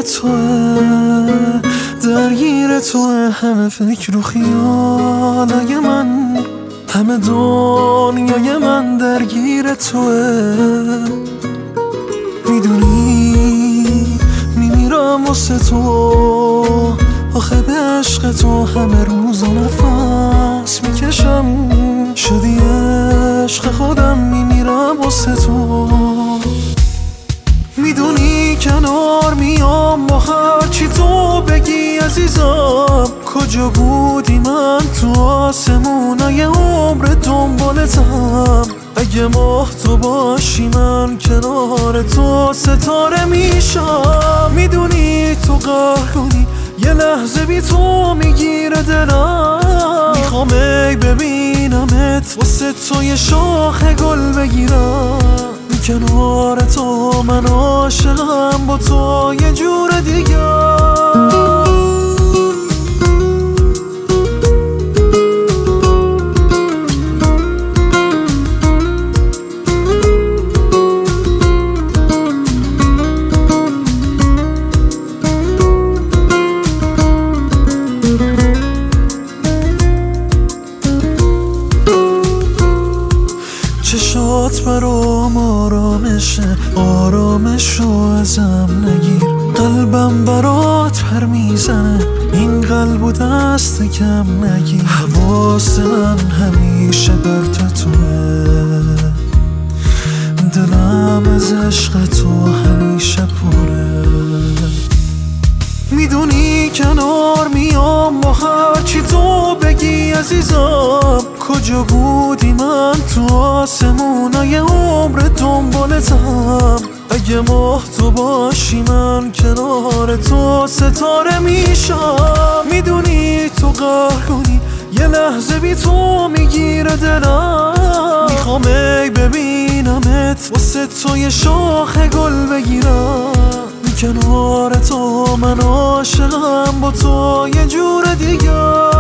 توه، درگیر توه، همه فکر و خیالای من، همه دنیای من درگیر توه. میدونی میمیرم واسه تو، آخه به عشق تو همه روز و نفس میکشم، شدی عشق خودم، میمیرم واسه تو. میدونی کنار میام با هرچی تو بگی عزیزم، کجا بودی من تو آسمونای عمر دنبالتم، اگه ماه تو باشی من کنار تو ستاره میشم. میدونی تو قهر کنی یه لحظه بی تو میگیره دلم، میخوام ای ببینمت واسه تو یه شاخ گل بگیرم، کنار تو من عاشقم با تو یه جور دیگه. چشات برام آرامشه، آرامشو ازم نگیر، قلبم برات پر میزنه، این قلب و دست کم نگیر، حواس من همیشه بر توه، دلم از عشق تو همیشه پره. میدونی کنار میام با هرچی تو بگی عزیزم، کجا بودی من تو آسمونای عمر دنبالتم، اگه ماه تو باشی من کنار تو ستاره میشم. میدونی تو قهر کنی یه لحظه بی تو میگیره دلم، میخوام ای ببینمت واسه تو یه شاخ گل بگیرم، کنار تو من عاشقم با تو یه جور دیگه.